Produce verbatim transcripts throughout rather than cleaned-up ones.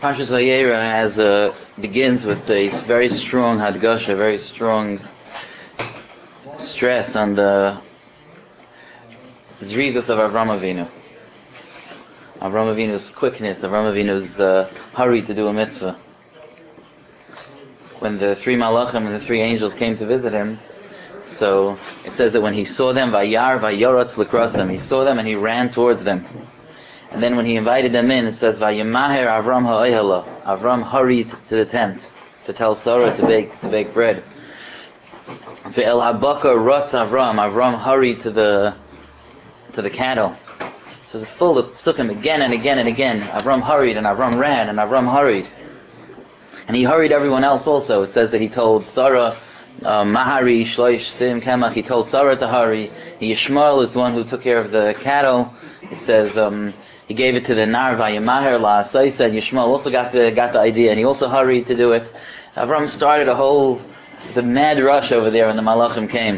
Parshas Vayera has uh, begins with a very strong hadgasha, very strong stress on the zrizos of Avram Avinu. Avram Avinu's quickness, Avram Avinu's uh, hurry to do a mitzvah. When the three malachim and the three angels came to visit him, so it says that when he saw them, Vayar Vayoratz Likrasam, he saw them and he ran towards them. And then when he invited them in, it says, Vayemaher Avram ha'ohala. Avram hurried to the tent to tell Sarah to bake to bake bread. Ve'el habaka rotz Avram. Avram hurried to the to the cattle. So it's full of psukim again and again and again. Avram hurried and Avram ran and Avram hurried. And he hurried everyone else also. It says that he told Sarah, uh, Mahari shloish sim kamach. He told Sarah to hurry. Yishmael is the one who took care of the cattle. It says. Um, He gave it to the Nar Vayemaher La. So he said Yishmael also got the got the idea, and he also hurried to do it. Avram started a whole the mad rush over there when the Malachim came.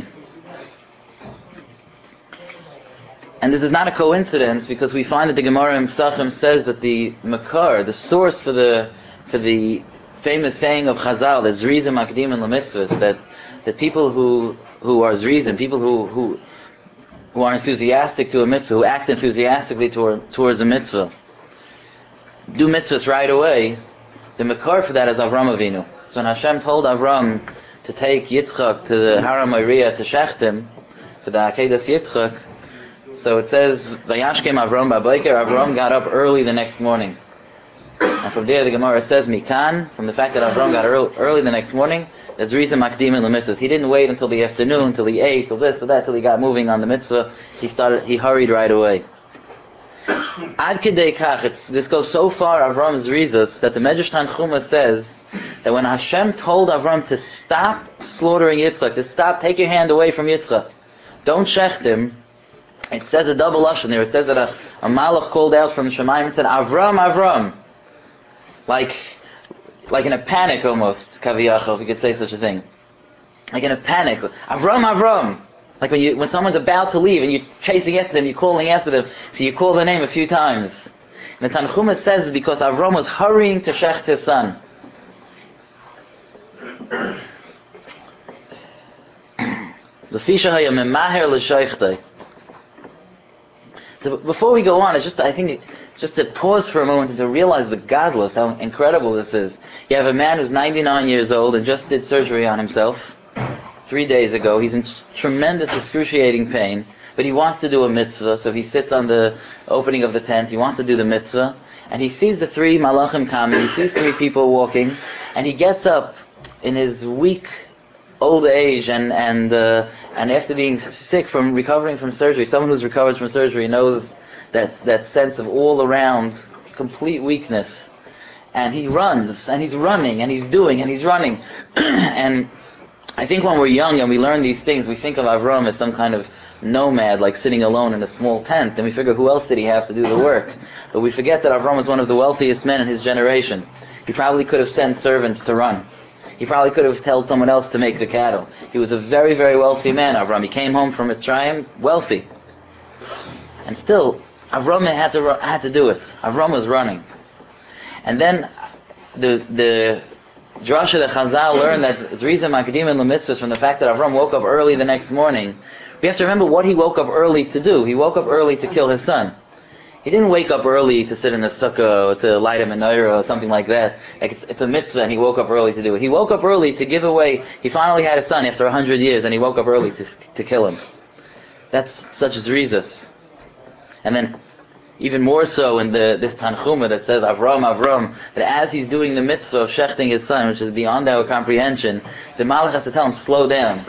And this is not a coincidence, because we find that the Gemara in Pesachim says that the Makar, the source for the for the famous saying of Chazal, that Zrizim Makdim and Lamitzvahs, that that people who who are Zrizim, people who who who are enthusiastic to a mitzvah, who act enthusiastically toward, towards a mitzvah, do mitzvahs right away, the makar for that is Avram Avinu. So when Hashem told Avram to take Yitzchak to the Har HaMoriah to Shechtim, for the Akedas Yitzchak, so it says, Vayashkem Avram Babayker, Avram got up early the next morning. And from there the Gemara says, Mikan, from the fact that Avram got early, early the next morning, there's reason Makdim and Lamitzvahs. He didn't wait until the afternoon, till he ate, till this, till that, till he got moving on the mitzvah. He started, he hurried right away. Ad Kedei Kach, it's, this goes so far, Avram's Rizos, that the Medrash Tanchuma says that when Hashem told Avram to stop slaughtering Yitzchak, to stop, take your hand away from Yitzchak, don't shecht him, it says a double lashon there. It says that a, a malach called out from Shemayim and said, Avram, Avram. Like, like in a panic almost, kaviyachol, if you could say such a thing. Like in a panic. Avram, Avram. Like when you when someone's about to leave and you're chasing after them, you're calling after them, so you call their name a few times. And the Tanchuma says because Avram was hurrying to shecht his son. So before we go on, it's just I think just to pause for a moment and to realize the godless, how incredible this is. You have a man who's ninety-nine years old and just did surgery on himself three days ago. He's in tremendous, excruciating pain, but he wants to do a mitzvah, so he sits on the opening of the tent, he wants to do the mitzvah, and he sees the three malachim coming, he sees three people walking, and he gets up in his weak old age and and uh, and after being sick from recovering from surgery, someone who's recovered from surgery knows that that sense of all around complete weakness, and he runs and he's running and he's doing and he's running. And I think when we're young and we learn these things, we think of Avram as some kind of nomad, like sitting alone in a small tent, and we figure, who else did he have to do the work? But we forget that Avram was one of the wealthiest men in his generation. He probably could have sent servants to run. He probably could have told someone else to make the cattle. He was a very, very wealthy man, Avram. He came home from Mitzrayim wealthy. And still, Avram had to had to do it. Avram was running. And then the the drasha that Chazal learned that Zrizim Makdim and Lamitzvahs from the fact that Avram woke up early the next morning. We have to remember what he woke up early to do. He woke up early to kill his son. He didn't wake up early to sit in a sukkah or to light a menorah or something like that. Like it's, it's a mitzvah and he woke up early to do it. He woke up early to give away, he finally had a son after a hundred years and he woke up early to to kill him. That's such Zrizos. And then even more so in the this Tanchuma that says Avram, Avram, that as he's doing the mitzvah of shechting his son, which is beyond our comprehension, the Malach has to tell him, slow down.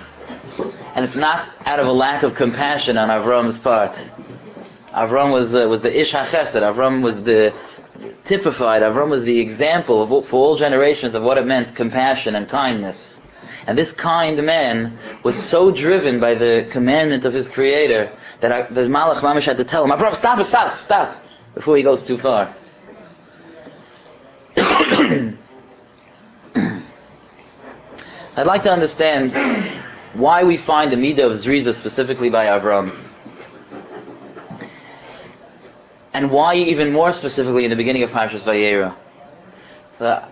And it's not out of a lack of compassion on Avram's part. Avram was uh, was the Ish HaChesed. Avram was the typified. Avram was the example of what, for all generations of what it meant, compassion and kindness. And this kind man was so driven by the commandment of his Creator that I, the Malach Mamish had to tell him, Avram, stop it, stop, stop, before he goes too far. I'd like to understand why we find the Midah of Zriza specifically by Avram. And why even more specifically in the beginning of Parshas Vayera. So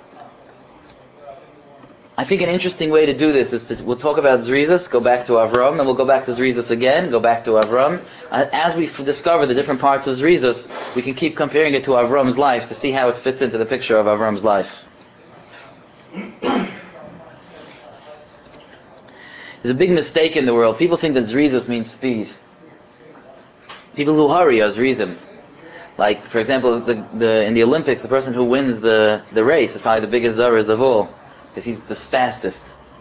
I think an interesting way to do this is to, we'll talk about Zrizas, go back to Avram, then we'll go back to Zrizas again, go back to Avram. Uh, As we f- discover the different parts of Zrizas, we can keep comparing it to Avram's life to see how it fits into the picture of Avram's life. There's a big mistake in the world. People think that Zrizas means speed. People who hurry are Zrizim. Like, for example, the, the, in the Olympics, the person who wins the, the race is probably the biggest Zaraz of all, because he's the fastest.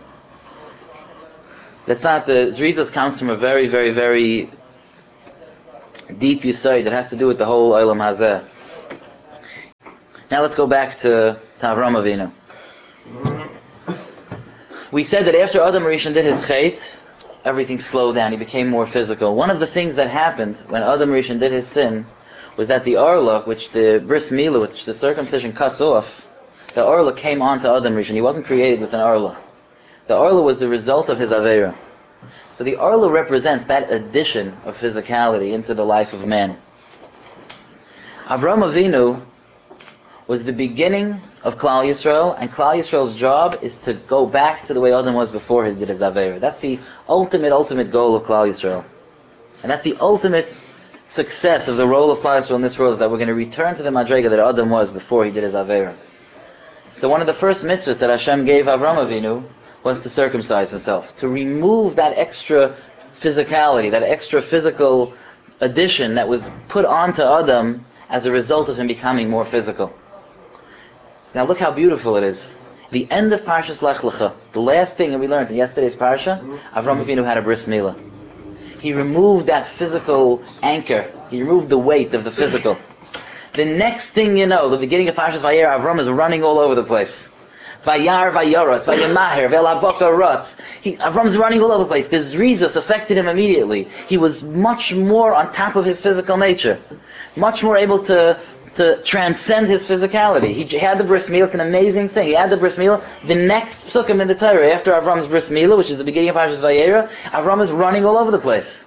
That's not the... Zrizos comes from a very, very, very deep Yesod that has to do with the whole Olam Hazeh. Now let's go back to, to Avram Avinu. We said that after Adam Rishon did his chait, everything slowed down, he became more physical. One of the things that happened when Adam Rishon did his sin was that the Orla, which the Bris Milah, which the circumcision cuts off, the Orla came onto Adam Rishon. He wasn't created with an Orla. The Orla was the result of his Aveira. So the Orla represents that addition of physicality into the life of man. Avram Avinu was the beginning of Klal Yisrael, and Klal Yisrael's job is to go back to the way Adam was before he did his Aveira. That's the ultimate, ultimate goal of Klal Yisrael. And that's the ultimate success of the role of Klal Yisrael in this world, is that we're going to return to the Madrega that Adam was before he did his Aveira. So one of the first mitzvahs that Hashem gave Avram Avinu was to circumcise himself, to remove that extra physicality, that extra physical addition that was put onto Adam as a result of him becoming more physical. So now look how beautiful it is. The end of Parshas Lech Lecha, the last thing that we learned in yesterday's Parsha, Avram Avinu had a bris milah. He removed that physical anchor. He removed the weight of the physical. The next thing you know, the beginning of Parshas Vayera, Avram is running all over the place. Vayar Vayorotz, Vayemaher, Velaboka Rotz. He, Avram's running all over the place. The Zrizos affected him immediately. He was much more on top of his physical nature. Much more able to, to transcend his physicality. He had the bris milah. It's an amazing thing. He had the bris milah. The next psukim in the Torah, after Avram's bris milah, which is the beginning of Parshas Vayera, Avram is running all over the place.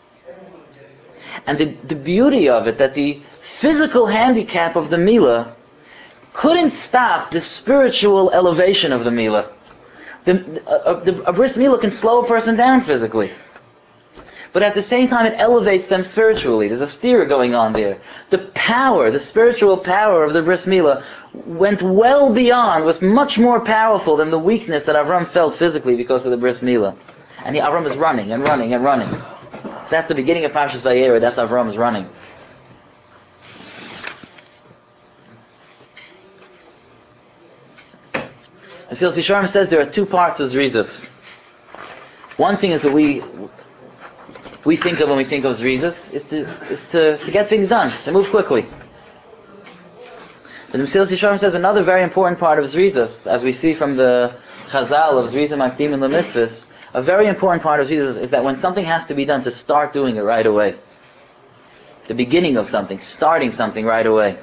And the, the beauty of it, that the physical handicap of the milah couldn't stop the spiritual elevation of the milah. The, uh, the, a bris milah can slow a person down physically, but at the same time it elevates them spiritually. There's a steer going on there. The power, the spiritual power of the bris milah went well beyond, was much more powerful than the weakness that Avram felt physically because of the bris milah. And he, Avram is running and running and running. So that's the beginning of Parshas Vayera. That's Avram's running. Mesilas Yesharim says there are two parts of Zrizos. One thing is that we we think of when we think of Zrizos is to is to, to get things done, to move quickly. But Mesilas Yesharim says another very important part of Zrizos, as we see from the Chazal of Zrizah Makdim and Lemitzvahs, a very important part of Zrizos is that when something has to be done, to start doing it right away. The beginning of something, starting something right away.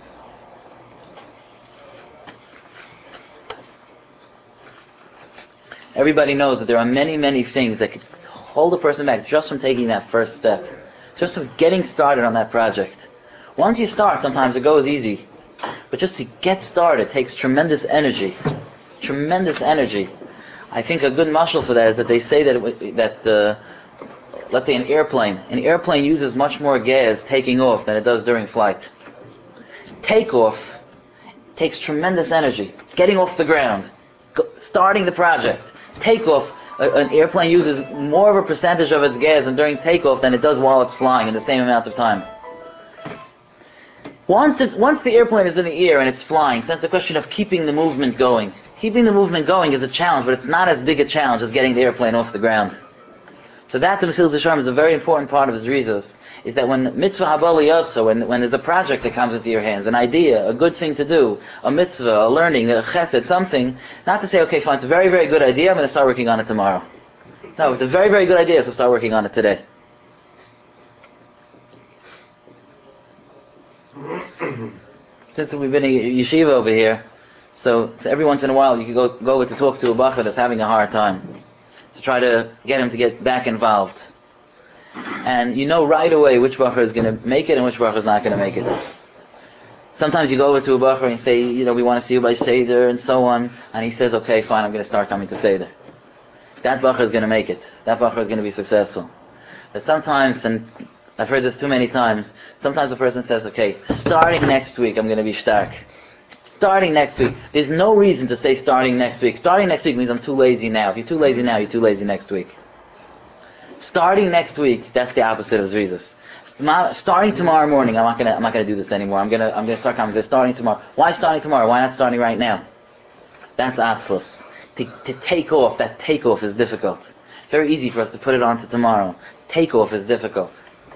Everybody knows that there are many, many things that could hold a person back just from taking that first step, just from getting started on that project. Once you start, sometimes it goes easy, but just to get started takes tremendous energy, tremendous energy. I think a good mashal for that is that they say that it, that the, let's say an airplane, an airplane uses much more gas taking off than it does during flight. Takeoff takes tremendous energy, getting off the ground, go, starting the project. Takeoff, a, an airplane uses more of a percentage of its gas during takeoff than it does while it's flying in the same amount of time. Once it, once the airplane is in the air and it's flying, so it's a question of keeping the movement going. Keeping the movement going is a challenge, but it's not as big a challenge as getting the airplane off the ground. So that, to Mesilas Yesharim, is a very important part of his Zrizos, is that when mitzvah haba liyotcha, when when there's a project that comes into your hands, an idea, a good thing to do, a mitzvah, a learning, a chesed, something, not to say, okay, fine, it's a very, very good idea, I'm going to start working on it tomorrow. No, it's a very, very good idea, so start working on it today. Since we've been in yeshiva over here, so, so every once in a while you can go go to talk to a bacher that's having a hard time, to try to get him to get back involved. And you know right away which bacher is going to make it and which bacher is not going to make it. Sometimes you go over to a bacher and you say, you know, we want to see you by Seder and so on, and he says, okay, fine, I'm going to start coming to Seder. That bacher is going to make it. That bacher is going to be successful. But sometimes, and I've heard this too many times, sometimes a person says, okay, starting next week I'm going to be stark. Starting next week. There's no reason to say starting next week. Starting next week means I'm too lazy now. If you're too lazy now, you're too lazy next week. Starting next week, that's the opposite of Zrizas. Starting tomorrow morning, I'm not gonna I'm not gonna do this anymore. I'm gonna I'm gonna start coming. Starting tomorrow. Why starting tomorrow? Why not starting right now? That's Atzlus. To to take off, that takeoff is difficult. It's very easy for us to put it on to tomorrow. Takeoff is difficult.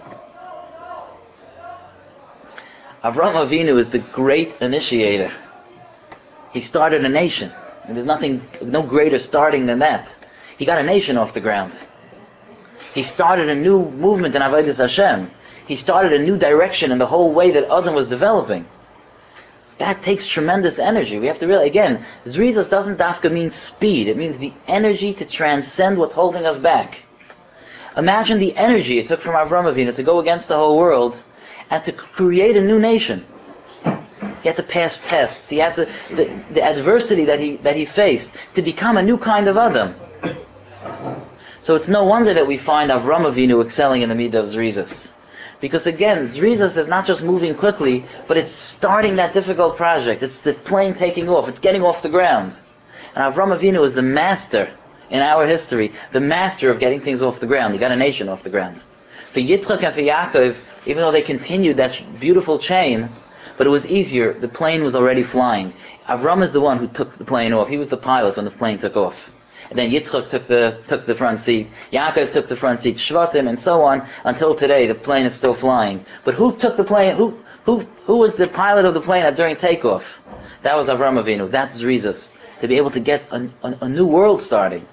Avraham Avinu is the great initiator. He started a nation. And there's nothing, no greater starting than that. He got a nation off the ground. He started a new movement in Avodas Hashem. He started a new direction in the whole way that Adam was developing. That takes tremendous energy. We have to realize, again, Zrizos doesn't dafka mean speed. It means the energy to transcend what's holding us back. Imagine the energy it took from Avraham Avinu to go against the whole world and to create a new nation. He had to pass tests. He had to, the, the adversity that he that he faced to become a new kind of Adam. So it's no wonder that we find Avraham Avinu excelling in the midah of Zrizos. Because again, Zrizos is not just moving quickly, but it's starting that difficult project. It's the plane taking off. It's getting off the ground. And Avraham Avinu is the master in our history, the master of getting things off the ground. He got a nation off the ground. For Yitzchak and for Yaakov, even though they continued that beautiful chain, but it was easier. The plane was already flying. Avram is the one who took the plane off. He was the pilot when the plane took off. And then Yitzchak took the took the front seat. Yaakov took the front seat. Shvatim and so on until today. The plane is still flying. But who took the plane? Who who who was the pilot of the plane during takeoff? That was Avram Avinu. That's Zrizos. To be able to get a, a, a new world starting.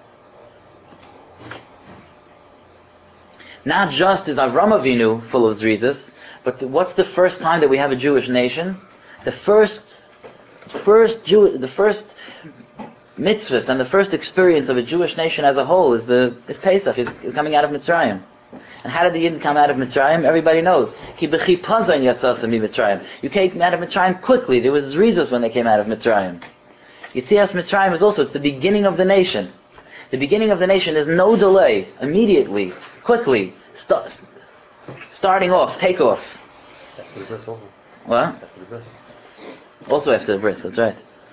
Not just is Avram Avinu full of Zrizos, but the, what's the first time that we have a Jewish nation? The first, first Jew, the first mitzvahs and the first experience of a Jewish nation as a whole is the is Pesach, is, is coming out of Mitzrayim. And how did the Yidden come out of Mitzrayim? Everybody knows. Ki b'chipazon yatzasem miMitzrayim. You came out of Mitzrayim quickly. There was Zrizos when they came out of Mitzrayim. Yitzias Mitzrayim is also, it's the beginning of the nation. The beginning of the nation is no delay, immediately, quickly, st- starting off, take off. After the bris also. What? After the bris. Also after the bris, that's right.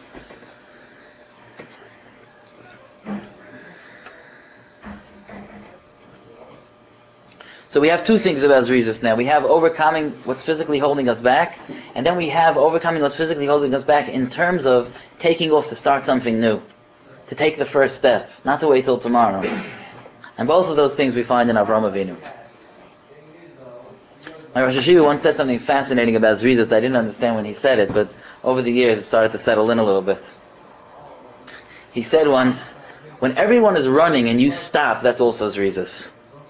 So we have two things about Zrizos now. We have overcoming what's physically holding us back, and then we have overcoming what's physically holding us back in terms of taking off to start something new. To take the first step, not to wait till tomorrow. And both of those things we find in Avraham Avinu. My Rosh Hashiva once said something fascinating about Zrizos that I didn't understand when he said it, but over the years it started to settle in a little bit. He said once, when everyone is running and you stop, that's also Zrizos.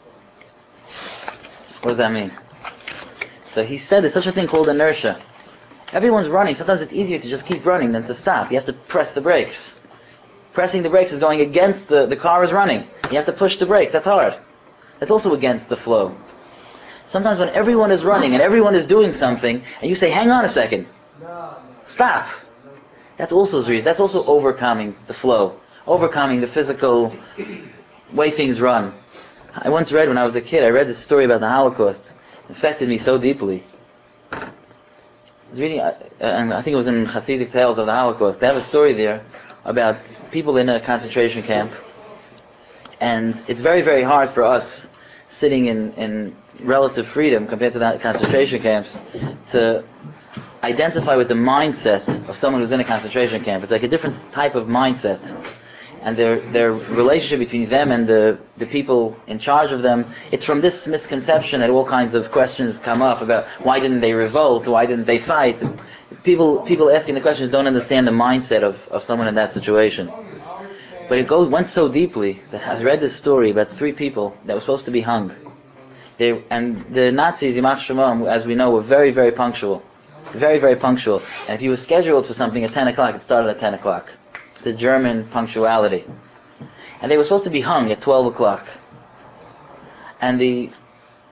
What does that mean? So he said there's such a thing called inertia. Everyone's running. Sometimes it's easier to just keep running than to stop. You have to press the brakes. Pressing the brakes is going against the, the car is running. You have to push the brakes. That's hard. That's also against the flow. Sometimes when everyone is running and everyone is doing something, and you say, hang on a second. Stop. That's also Zrizos. That's also overcoming the flow. Overcoming the physical way things run. I once read when I was a kid, I read this story about the Holocaust. It affected me so deeply. I was reading, uh, and I think it was in Hasidic Tales of the Holocaust. They have a story there about people in a concentration camp. And it's very, very hard for us, sitting in, in relative freedom compared to that concentration camps, to identify with the mindset of someone who's in a concentration camp. It's like a different type of mindset. And their their relationship between them and the, the people in charge of them, it's from this misconception that all kinds of questions come up about why didn't they revolt, why didn't they fight. People people asking the questions don't understand the mindset of, of someone in that situation. But it goes went so deeply that I read this story about three people that were supposed to be hung. They and the Nazis, Yimach Shemam, as we know, were very, very punctual. Very, very punctual. And if you were scheduled for something at ten o'clock, it started at ten o'clock. The German punctuality. And they were supposed to be hung at twelve o'clock. And the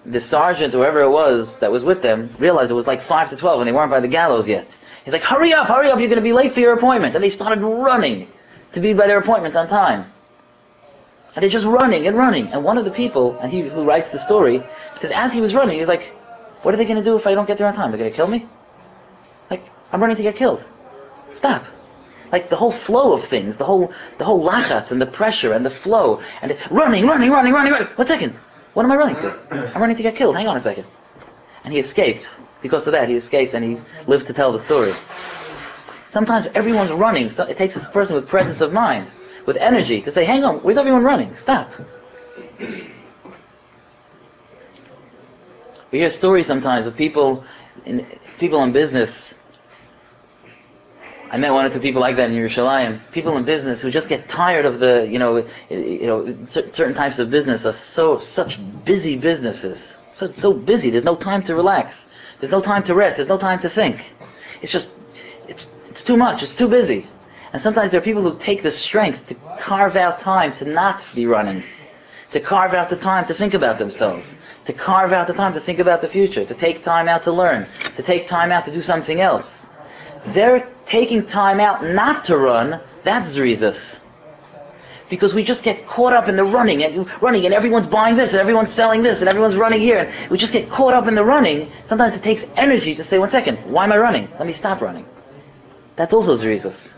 the sergeant, whoever it was that was with them, realized it was like five to twelve and they weren't by the gallows yet. He's like, hurry up, hurry up, you're going to be late for your appointment. And they started running to be by their appointment on time. And they're just running and running. And one of the people, and he who writes the story, says as he was running, he was like, what are they going to do if I don't get there on time? They're going to kill me? Like, I'm running to get killed. Stop. Like the whole flow of things, the whole the whole lachatz and the pressure and the flow, and the running, running, running, running, running. One second. What am I running to? I'm running to get killed. Hang on a second. And he escaped. Because of that, he escaped and he lived to tell the story. Sometimes everyone's running. So it takes a person with presence of mind, with energy, to say, hang on, where's everyone running? Stop. We hear stories sometimes of people in people in business. I met one or two people like that in Yerushalayim. People in business who just get tired of the, you know, you know, certain types of business are so such busy businesses, so so busy. There's no time to relax. There's no time to rest. There's no time to think. It's just, it's it's too much. It's too busy. And sometimes there are people who take the strength to carve out time to not be running, to carve out the time to think about themselves, to carve out the time to think about the future, to take time out to learn, to take time out to do something else. They're taking time out not to run. That's zrizas. Because we just get caught up in the running and running, and everyone's buying this, and everyone's selling this, and everyone's running here, and we just get caught up in the running. Sometimes it takes energy to say, one second, why am I running? Let me stop running. That's also zrizas.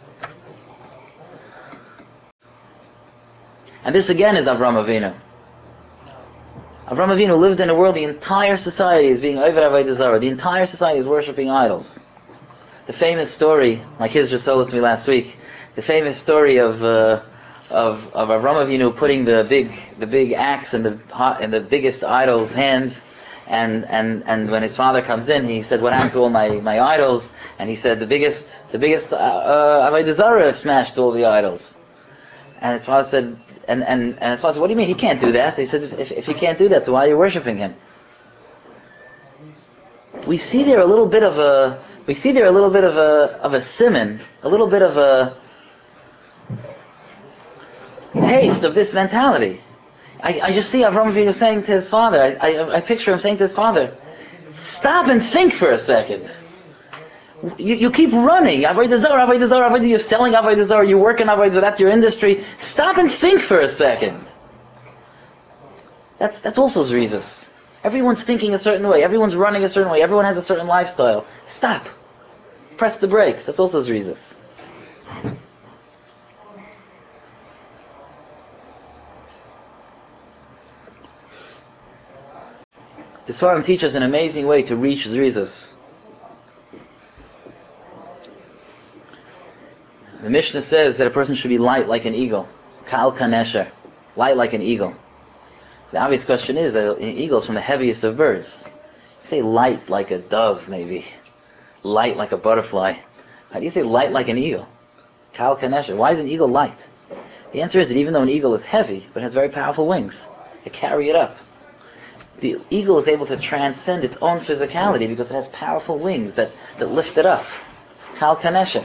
And this again is Avram Avinu. Avram Avinu lived in a world, the entire society is being Oved Avodah Zarah. The entire society is worshipping idols. The famous story, my kids just told it to me last week, the famous story of uh, of of Avram Avinu putting the big the big axe in the hot, in the biggest idol's hand, and and and when his father comes in, he said, "What happened to all my, my idols?" And he said, "The biggest the biggest uh, uh, Avodah Zarah smashed all the idols." And his father said, and, and, and his father said, "What do you mean he can't do that?" He said, "If if he can't do that, so why are you worshiping him?" We see there a little bit of a we see there a little bit of a of a simon, a little bit of a taste of this mentality. I, I just see Avram Avinu saying to his father, I, I, I picture him saying to his father, stop and think for a second. You, you keep running. Avodah Zarah, Avodah Zarah, Avodah, you're selling Avodah Zarah, you work in Avodah Zarah, that's your industry. Stop and think for a second. That's that's also zrizas. Everyone's thinking a certain way. Everyone's running a certain way. Everyone has a certain lifestyle. Stop. Press the brakes. That's also zrizas. The Sfarim teach us an amazing way to reach zrizas. The Mishnah says that a person should be light like an eagle. Kal kanesher. Light like an eagle. The obvious question is that an eagle is from the heaviest of birds. You say light like a dove, maybe. Light like a butterfly. How do you say light like an eagle? Kal kanesher. Why is an eagle light? The answer is that even though an eagle is heavy, but has very powerful wings, to carry it up, the eagle is able to transcend its own physicality because it has powerful wings that, that lift it up. Kal kanesher.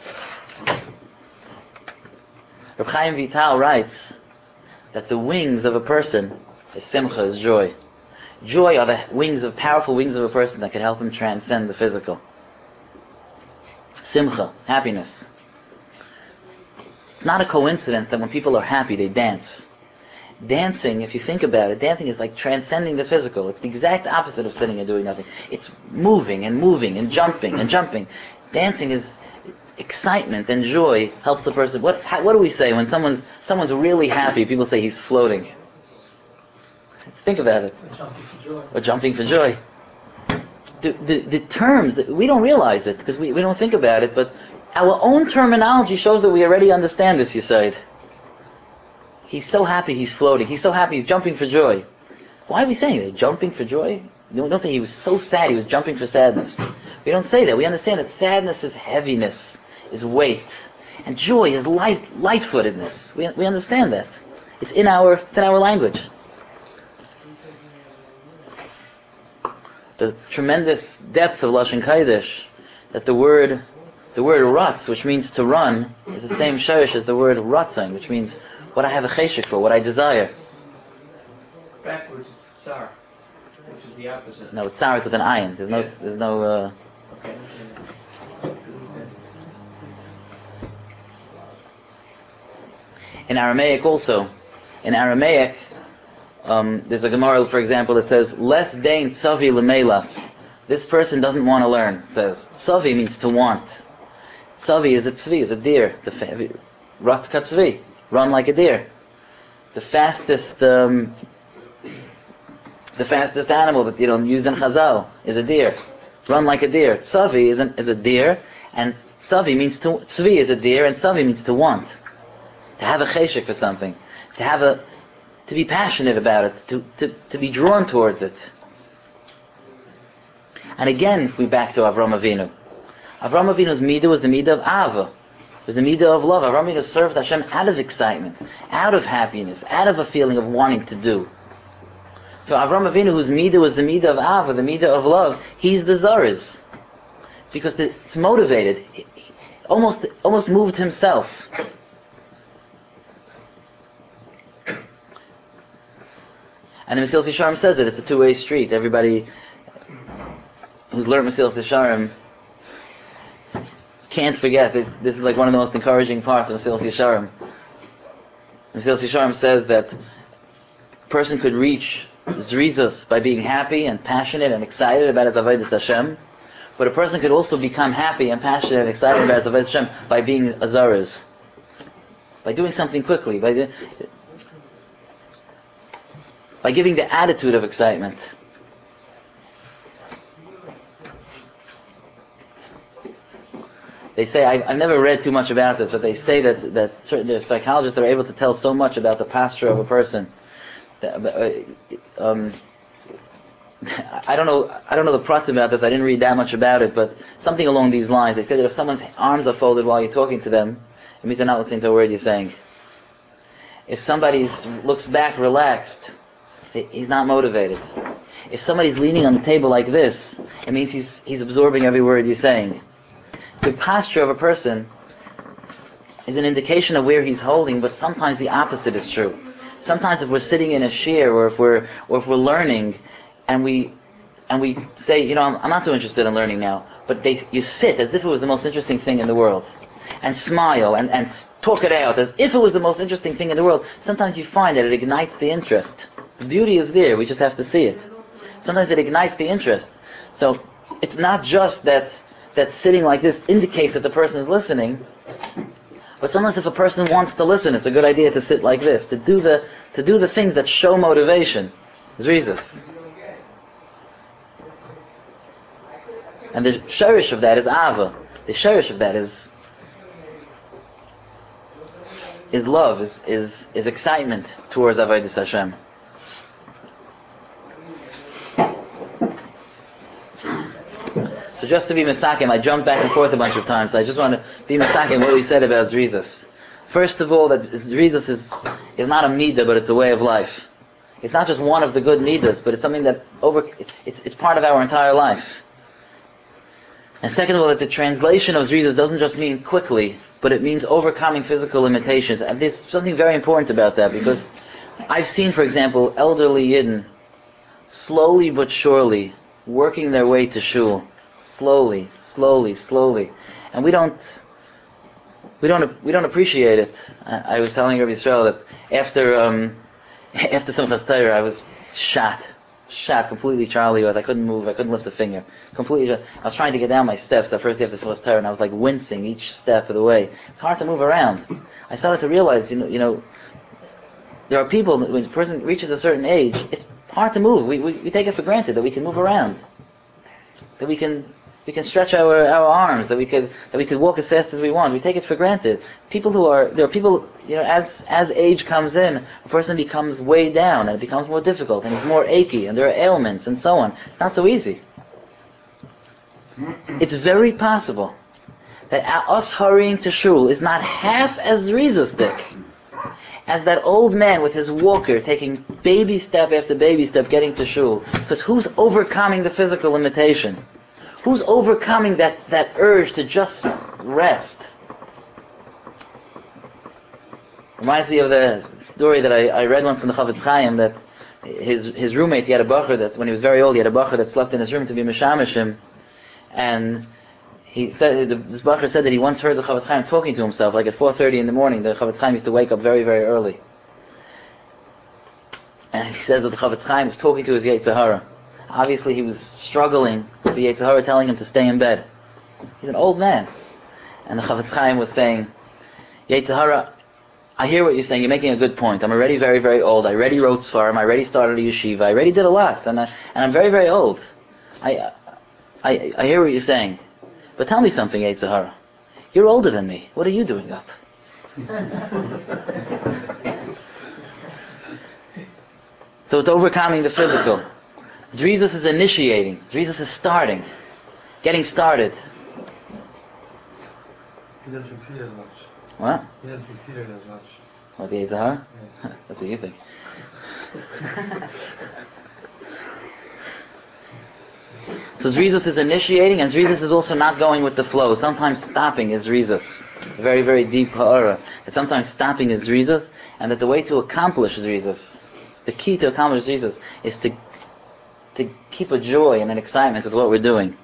Reb Chaim Vital writes that the wings of a person is simcha, is joy. Joy are the wings of powerful wings of a person that can help him transcend the physical. Simcha, happiness. It's not a coincidence that when people are happy, they dance. Dancing, if you think about it, dancing is like transcending the physical. It's the exact opposite of sitting and doing nothing. It's moving and moving and jumping and jumping. Dancing is excitement and joy, helps the person. What how, what do we say when someone's someone's really happy? People say he's floating. Think about it. Or jumping for joy. Or jumping for joy. The, the, the terms, that we don't realize it because we, we don't think about it, but our own terminology shows that we already understand this, you said. He's so happy he's floating. He's so happy he's jumping for joy. Why are we saying that? Jumping for joy? You don't, don't say he was so sad he was jumping for sadness. We don't say that. We understand that sadness is heaviness, is weight. And joy is light, light-footedness. We, we understand that. It's in our, it's in our language. The tremendous depth of Lashon Kodesh, that the word, the word ratz, which means to run, is the same shorish as the word ratzon, which means what I have a cheshek for, what I desire. Backwards, it's tsar. the opposite. No, tsar is with an ayin. There's no, Yeah. there's no. Uh, Okay. in Aramaic also, in Aramaic, um, there's a Gemara, for example, that says, "Les dain tzavi lemelach." This person doesn't want to learn. It says tzavi means to want. Tzavi is a tzvi, is a deer. The fa- ratz katzvi, run like a deer. The fastest, um, the fastest animal that you know used in Chazal is a deer. Run like a deer. Tzavi is, an, is a deer, and tzavi means to. Tzvi is a deer, and tzavi means to want. To have a cheshek for something, to have a, to be passionate about it, to, to, to be drawn towards it. And again, if we back to Avram Avinu, Avram Avinu's midah was the midah of ava, it was the midah of love. Avram Avinu served Hashem out of excitement, out of happiness, out of a feeling of wanting to do. So Avram Avinu, whose midah was the midah of ava, the midah of love, he's the Zariz, because the, it's motivated, he, he almost almost moved himself. And the Mesilas Yesharim says it, it's a two-way street. Everybody who's learned Mesilas Yesharim can't forget, this, this is like one of the most encouraging parts of Mesilas Yesharim. Mesilas Yesharim says that a person could reach Zrizus by being happy and passionate and excited about his Avodas Hashem, but a person could also become happy and passionate and excited about his Avodas Hashem by being a Zariz, by doing something quickly, by the, by giving the attitude of excitement. They say, I've, I've never read too much about this, but they say that, that certain there's psychologists that are able to tell so much about the posture of a person. That, uh, um, I don't know I don't know the pratim about this, I didn't read that much about it, but something along these lines. They say that if someone's arms are folded while you're talking to them, it means they're not listening to a word you're saying. If somebody looks back relaxed, he's not motivated. If somebody's leaning on the table like this, it means he's he's absorbing every word you're saying. The posture of a person is an indication of where he's holding, but sometimes the opposite is true. Sometimes if we're sitting in a shiur, or if we're or if we're learning, and we and we say, you know, I'm, I'm not so interested in learning now, but they you sit as if it was the most interesting thing in the world, and smile and, and talk it out as if it was the most interesting thing in the world. Sometimes you find that it ignites the interest. The beauty is there, we just have to see it. Sometimes it ignites the interest. So it's not just that that sitting like this indicates that the person is listening, but sometimes if a person wants to listen, it's a good idea to sit like this, to do the to do the things that show motivation. Zrizus. And the shirish of that is ava. The shirish of that is is love, is is, is excitement towards Avodas Hashem. So just to be Mesakim, I jumped back and forth a bunch of times, so I just want to be Mesakim what we said about Zrizus. First of all, that Zrizus is, is not a midah, but it's a way of life. It's not just one of the good midas, but it's something that over it's it's part of our entire life. And second of all, that the translation of Zrizus doesn't just mean quickly, but it means overcoming physical limitations. And there's something very important about that, because I've seen, for example, elderly Yidden slowly but surely working their way to shul. Slowly, slowly, slowly, and we don't, we don't, we don't appreciate it. I, I was telling Rabbi Yisrael that after, um, after Simchas Torah, I was shot, shot completely. Charlie was. I couldn't move. I couldn't lift a finger. Completely. I was trying to get down my steps the first day after Simchas Torah, and I was like wincing each step of the way. It's hard to move around. I started to realize, you know, you know, there are people when a person reaches a certain age, it's hard to move. We we, we take it for granted that we can move around, that we can. We can stretch our, our arms, that we could that we could walk as fast as we want. We take it for granted. People who are there are people, you know, as as age comes in, a person becomes weighed down and it becomes more difficult and he's more achy and there are ailments and so on. It's not so easy. It's very possible that us hurrying to shul is not half as zrizusdik as that old man with his walker taking baby step after baby step getting to shul. Because who's overcoming the physical limitation? Who's overcoming that, that urge to just rest? Reminds me of the story that I, I read once from the Chavetz Chaim, that his his roommate, he had a bacher that when he was very old, he had a bacher that slept in his room to be mishamish him, and he said the, this bacher said that he once heard the Chavetz Chaim talking to himself, like at four thirty in the morning. The Chavetz Chaim used to wake up very very early, and he says that the Chavetz Chaim was talking to his Yetzer Hara. Obviously, he was struggling with the Yetzer Hara telling him to stay in bed. He's an old man, and the Chavetz Chaim was saying, Yetzer Hara, I hear what you're saying. You're making a good point. I'm already very, very old. I already wrote Sfarim. I already started a yeshiva. I already did a lot, and I, and I'm very, very old. I, I, I hear what you're saying, but tell me something, Yetzer Hara. You're older than me. What are you doing up? So it's overcoming the physical. Zrizus is initiating. Zrizus is starting, getting started. He didn't succeed as much. What? He didn't succeed as much. What, the Yetzer Hara? Yeah. That's what you think. So Zrizus is initiating, and Zrizus is also not going with the flow. Sometimes stopping is Zrizus. A very, very deep ha'ara. And sometimes stopping is Zrizus, and that the way to accomplish Zrizus, the key to accomplish Zrizus, is to to keep a joy and an excitement with what we're doing.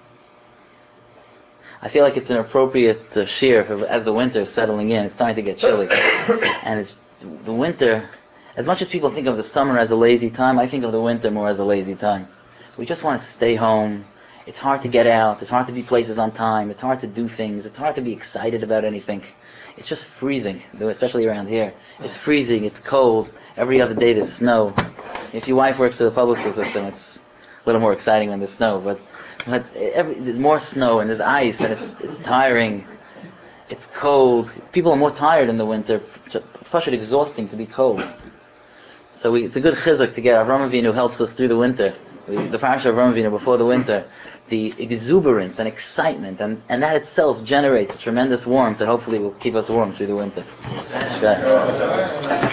I feel like it's an appropriate uh, shear for, as the winter is settling in. It's starting to get chilly, and it's the winter. As much as people think of the summer as a lazy time, I think of the winter more as a lazy time. We just want to stay home. It's hard to get out. It's hard to be places on time. It's hard to do things. It's hard to be excited about anything. It's just freezing, especially around here. It's freezing. It's cold. Every other day there's snow. If your wife works for the public school system, it's a little more exciting when there's snow. But but every, there's more snow and there's ice and it's it's tiring. It's cold. People are more tired in the winter. It's partially exhausting to be cold. So we, it's a good chizuk to get. Avraham Avinu helps us through the winter. We, the parasha of Avraham Avinu before the winter, the exuberance and excitement, and, and that itself generates a tremendous warmth that hopefully will keep us warm through the winter.